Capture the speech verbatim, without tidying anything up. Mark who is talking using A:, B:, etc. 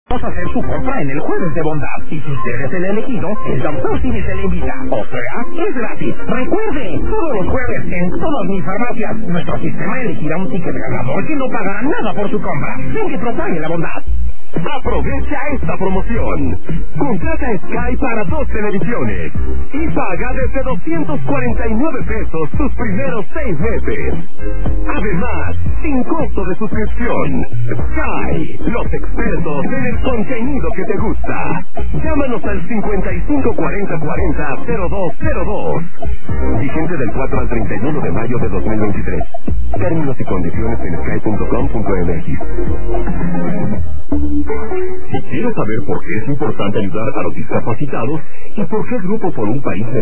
A: Vamos a hacer su compra en el Jueves de Bondad. Y si usted es el elegido, el doctor Cine se le invita. O sea, es gratis. Recuerde, todos los jueves en todas mis farmacias, nuestro sistema elegirá un ticket ganador que no pagará nada por su compra. Ven que propague la bondad.
B: Aprovecha esta promoción. Contrata Sky para dos televisiones y paga desde doscientos cuarenta y nueve pesos tus primeros seis meses. Además, sin costo de suscripción. Sky, los expertos en el contenido que te gusta. Llámanos al cincuenta y cinco cuarenta cuarenta cero dos cero dos. Vigente del cuatro al treinta y uno de mayo de dos mil veintitrés. Términos y condiciones en sky punto com punto m x. Si quieres saber por qué es importante ayudar a los discapacitados y por qué Grupo por un País